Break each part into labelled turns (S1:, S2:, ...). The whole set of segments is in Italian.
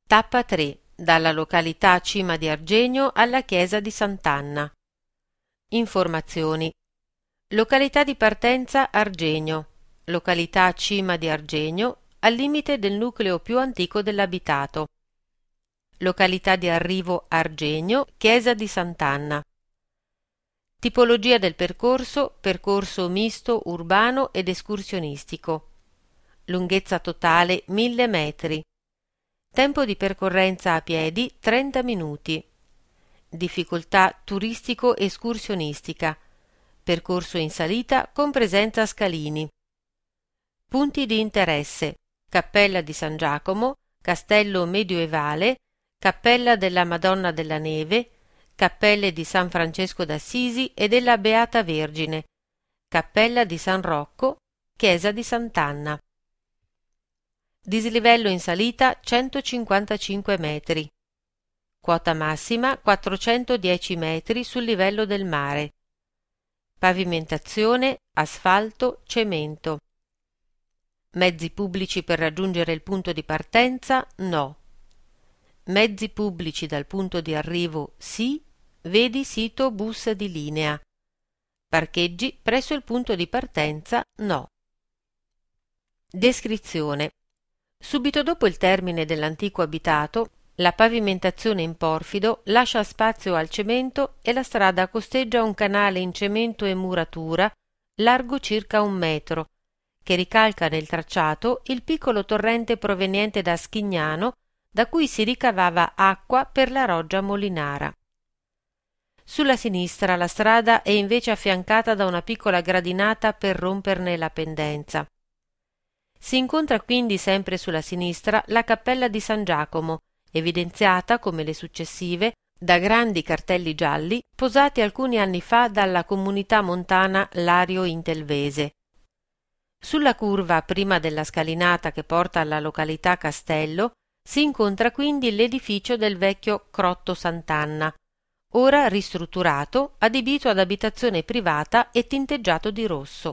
S1: Tappa 3. Dalla località Cima di Argenio alla chiesa di Sant'Anna. Informazioni. Località di partenza Argenio. Località Cima di Argenio, al limite del nucleo più antico dell'abitato. Località di arrivo Argenio, chiesa di Sant'Anna. Tipologia del percorso: percorso misto urbano ed escursionistico. Lunghezza totale 1000 metri. Tempo di percorrenza a piedi 30 minuti. Difficoltà turistico-escursionistica. Percorso in salita con presenza scalini. Punti di interesse: Cappella di San Giacomo, Castello medioevale, Cappella della Madonna della Neve, Cappelle di San Francesco d'Assisi e della Beata Vergine, Cappella di San Rocco, Chiesa di Sant'Anna. Dislivello in salita 155 metri. Quota massima 410 metri sul livello del mare. Pavimentazione, asfalto, cemento. Mezzi pubblici per raggiungere il punto di partenza? No. Mezzi pubblici dal punto di arrivo? Sì. Vedi sito bus di linea. Parcheggi presso il punto di partenza? No. Descrizione. Subito dopo il termine dell'antico abitato, la pavimentazione in porfido lascia spazio al cemento e la strada costeggia un canale in cemento e muratura largo circa 1 metro, che ricalca nel tracciato il piccolo torrente proveniente da Schignano, da cui si ricavava acqua per la roggia molinara. Sulla sinistra la strada è invece affiancata da una piccola gradinata per romperne la pendenza. Si incontra quindi sempre sulla sinistra la cappella di San Giacomo, evidenziata, come le successive, da grandi cartelli gialli posati alcuni anni fa dalla comunità montana Lario Intelvese. Sulla curva prima della scalinata che porta alla località Castello si incontra quindi l'edificio del vecchio Crotto Sant'Anna, ora ristrutturato, adibito ad abitazione privata e tinteggiato di rosso.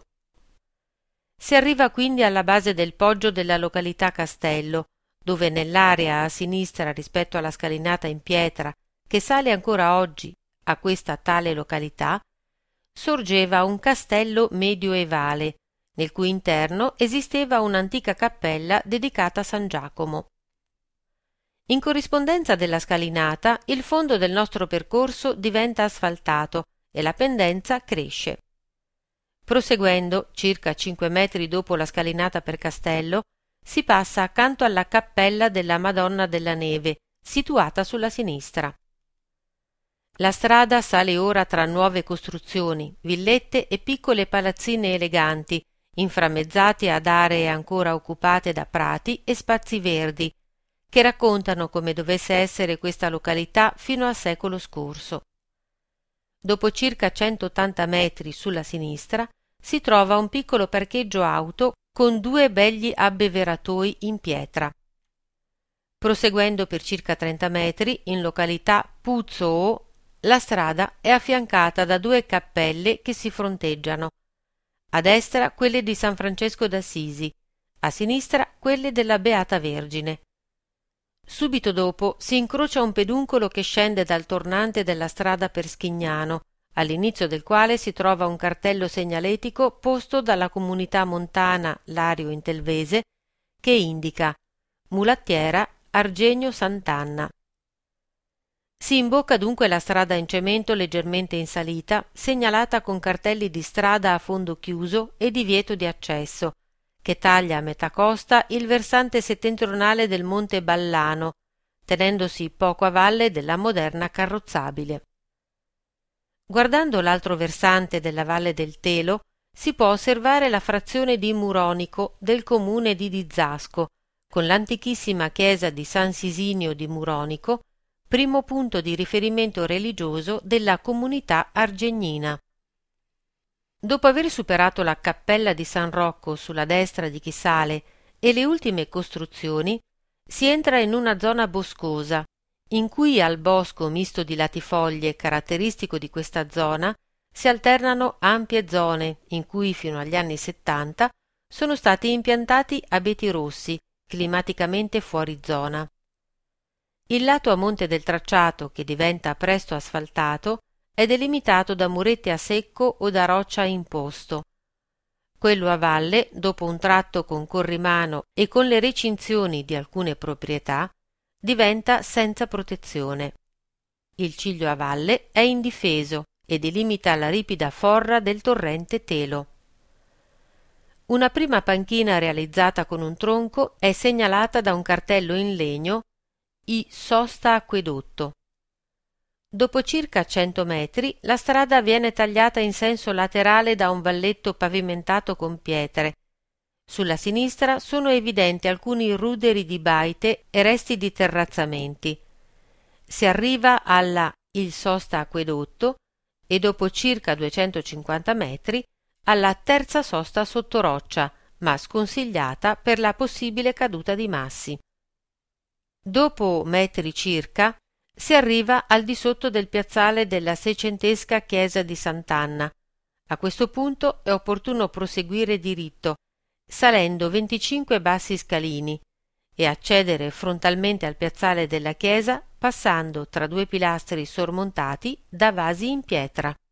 S1: Si arriva quindi alla base del poggio della località Castello, dove nell'area a sinistra rispetto alla scalinata in pietra che sale ancora oggi a questa tale località, sorgeva un castello medioevale, nel cui interno esisteva un'antica cappella dedicata a San Giacomo. In corrispondenza della scalinata, il fondo del nostro percorso diventa asfaltato e la pendenza cresce. Proseguendo, circa 5 metri dopo la scalinata per Castello, si passa accanto alla cappella della Madonna della Neve, situata sulla sinistra. La strada sale ora tra nuove costruzioni, villette e piccole palazzine eleganti, inframmezzate ad aree ancora occupate da prati e spazi verdi, che raccontano come dovesse essere questa località fino al secolo scorso. Dopo circa 180 metri sulla sinistra si trova un piccolo parcheggio auto con 2 begli abbeveratoi in pietra. Proseguendo per circa 30 metri, in località Puzzo, la strada è affiancata da 2 cappelle che si fronteggiano. A destra quelle di San Francesco d'Assisi, a sinistra quelle della Beata Vergine. Subito dopo si incrocia un peduncolo che scende dal tornante della strada per Schignano, all'inizio del quale si trova un cartello segnaletico posto dalla comunità montana Lario Intelvese che indica Mulattiera Argenio Sant'Anna. Si imbocca dunque la strada in cemento leggermente in salita, segnalata con cartelli di strada a fondo chiuso e divieto di accesso, che taglia a metà costa il versante settentrionale del Monte Ballano, tenendosi poco a valle della moderna carrozzabile. Guardando l'altro versante della Valle del Telo si può osservare la frazione di Muronico del comune di Dizzasco, con l'antichissima chiesa di San Sisinio di Muronico, primo punto di riferimento religioso della comunità argegnina. Dopo aver superato la cappella di San Rocco sulla destra di chi sale e le ultime costruzioni, si entra in una zona boscosa, in cui al bosco misto di latifoglie caratteristico di questa zona si alternano ampie zone in cui fino agli anni 70 sono stati impiantati abeti rossi, climaticamente fuori zona. Il lato a monte del tracciato, che diventa presto asfaltato, è delimitato da murette a secco o da roccia in posto. Quello a valle, dopo un tratto con corrimano e con le recinzioni di alcune proprietà, diventa senza protezione. Il ciglio a valle è indifeso e delimita la ripida forra del torrente Telo. Una prima panchina realizzata con un tronco è segnalata da un cartello in legno I Sosta Acquedotto. Dopo circa 100 metri la strada viene tagliata in senso laterale da un valletto pavimentato con pietre. Sulla sinistra sono evidenti alcuni ruderi di baite e resti di terrazzamenti. Si arriva alla Il Sosta Acquedotto e dopo circa 250 metri alla terza sosta sotto roccia, ma sconsigliata per la possibile caduta di massi. Dopo metri circa si arriva al di sotto del piazzale della seicentesca chiesa di Sant'Anna. A questo punto è opportuno proseguire diritto, salendo 25 bassi scalini, e accedere frontalmente al piazzale della chiesa passando tra due pilastri sormontati da vasi in pietra.